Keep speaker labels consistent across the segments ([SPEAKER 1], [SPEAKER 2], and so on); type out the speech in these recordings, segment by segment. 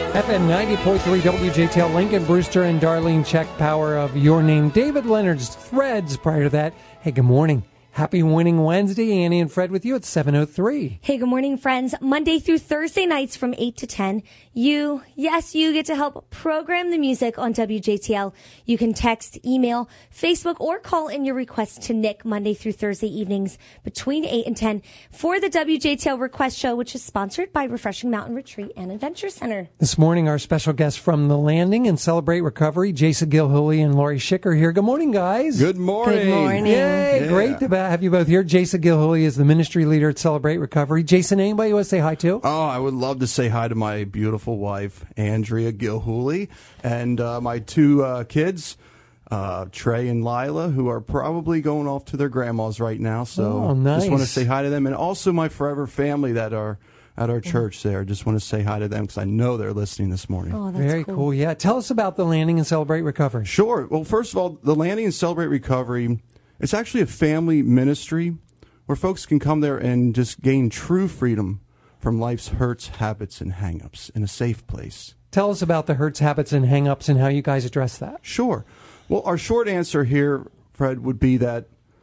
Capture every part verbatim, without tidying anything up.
[SPEAKER 1] F M ninety point three W J T L, Lincoln Brewster and Darlene Check, Power of Your Name. David Leonard's Threads prior to that. Hey, good morning. Happy Winning Wednesday. Annie and Fred with you at seven oh three.
[SPEAKER 2] Hey, good morning, friends. Monday through Thursday nights from eight to ten. You, yes, you get to help program the music on W J T L. You can text, email, Facebook, or call in your requests to Nick Monday through Thursday evenings between eight and ten for the W J T L Request Show, which is sponsored by Refreshing Mountain Retreat and Adventure Center.
[SPEAKER 1] This morning, our special guests from The Landing and Celebrate Recovery, Jason Gilhooly and Lori Schicker here. Good morning, guys.
[SPEAKER 3] Good morning.
[SPEAKER 2] Good morning.
[SPEAKER 1] Yay,
[SPEAKER 3] Yeah.
[SPEAKER 1] great to have you both here. Jason Gilhooly is the ministry leader at Celebrate Recovery. Jason, anybody you want to say hi to?
[SPEAKER 3] Oh, I would love to say hi to my beautiful wife, Andrea Gilhooly, and uh, my two uh, kids, uh, Trey and Lila, who are probably going off to their grandmas right now. So
[SPEAKER 1] Oh, nice.
[SPEAKER 3] just want to say hi to them, and also my forever family that are at our church there. Just want to say hi to them because I know they're listening this morning.
[SPEAKER 2] Oh, that's
[SPEAKER 1] Very
[SPEAKER 2] cool.
[SPEAKER 1] cool. Yeah. Tell us about The Landing and Celebrate Recovery.
[SPEAKER 3] Sure. Well, first of all, the Landing and Celebrate Recovery, it's actually a family ministry where folks can come there and just gain true freedom from life's hurts, habits, and hang-ups in a safe place.
[SPEAKER 1] Tell us about the hurts, habits, and hang-ups and how you guys address that.
[SPEAKER 3] Sure. Well, our short answer here, Fred, would be that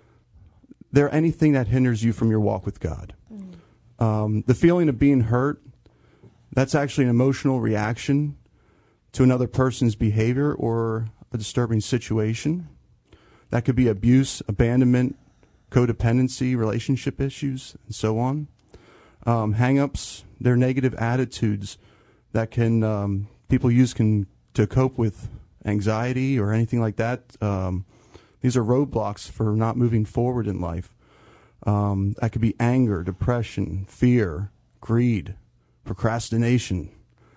[SPEAKER 3] there anything that hinders you from your walk with God. Mm. Um, the feeling of being hurt, that's actually an emotional reaction to another person's behavior or a disturbing situation. That could be abuse, abandonment, codependency, relationship issues, and so on. Um, hang-ups, they're negative attitudes that can um, people use can to cope with anxiety or anything like that. Um, these are roadblocks for not moving forward in life. Um, that could be anger, depression, fear, greed, procrastination.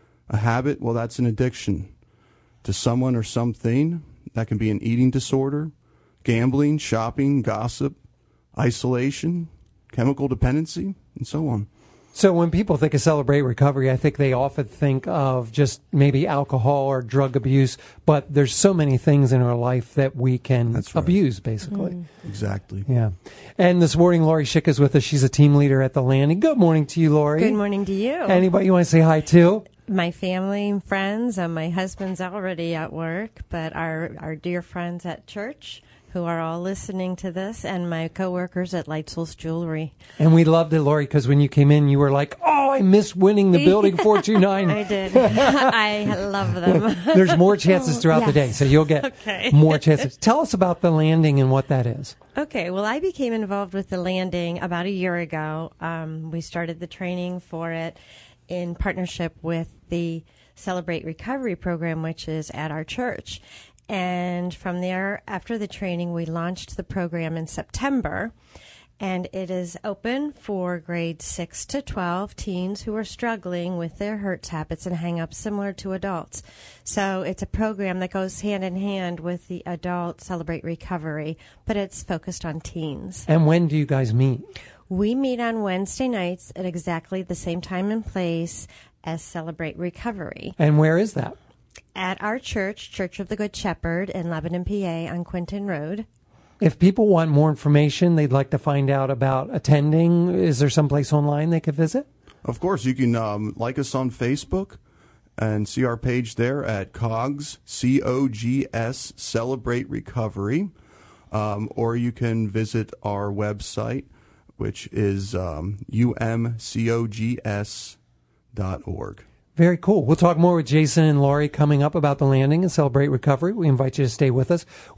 [SPEAKER 3] A habit, well, that's an addiction to someone or something. That can be an eating disorder, gambling, shopping, gossip, isolation, chemical dependency, and so on.
[SPEAKER 1] So when people think of Celebrate Recovery, I think they often think of just maybe alcohol or drug abuse, but there's so many things in our life that we can
[SPEAKER 3] That's right.
[SPEAKER 1] abuse, basically.
[SPEAKER 2] Mm.
[SPEAKER 3] Exactly.
[SPEAKER 1] Yeah. And this morning, Lori Schick is with us. She's a team leader at The Landing. Good morning to you, Lori.
[SPEAKER 4] Good morning to you.
[SPEAKER 1] Anybody you want to say hi to?
[SPEAKER 4] My family and friends. Um, my husband's already at work, but our, our dear friends at church who are all listening to this, and my coworkers at Light Souls Jewelry.
[SPEAKER 1] And we loved it, Lori, because when you came in, you were like, oh, I miss winning the building four two nine.
[SPEAKER 4] I did. I love them.
[SPEAKER 1] There's more chances throughout the day,
[SPEAKER 2] Yes.
[SPEAKER 1] so you'll get
[SPEAKER 4] Okay.
[SPEAKER 1] more chances. Tell us about The Landing and what that is.
[SPEAKER 4] Okay, well, I became involved with the Landing about a year ago. Um, we started the training for it in partnership with the Celebrate Recovery program, which is at our church. And from there, after the training, we launched the program in September. And it is open for grades six to twelve teens who are struggling with their hurts, habits, and hang-ups similar to adults. So it's a program that goes hand in hand with the adult Celebrate Recovery, but it's focused on teens.
[SPEAKER 1] And when do you guys meet?
[SPEAKER 4] We meet on Wednesday nights at exactly the same time and place as Celebrate Recovery.
[SPEAKER 1] And where is that?
[SPEAKER 4] At our church, Church of the Good Shepherd in Lebanon, P A on Quinton Road.
[SPEAKER 1] If people want more information, they'd like to find out about attending, is there some place online they could visit?
[SPEAKER 3] Of course, you can um, like us on Facebook and see our page there at COGS, C O G S, Celebrate Recovery. Um, or you can visit our website, which is um, U M cogs dot org.
[SPEAKER 1] Very cool. We'll talk more with Jason and Lori coming up about The Landing and Celebrate Recovery. We invite you to stay with us.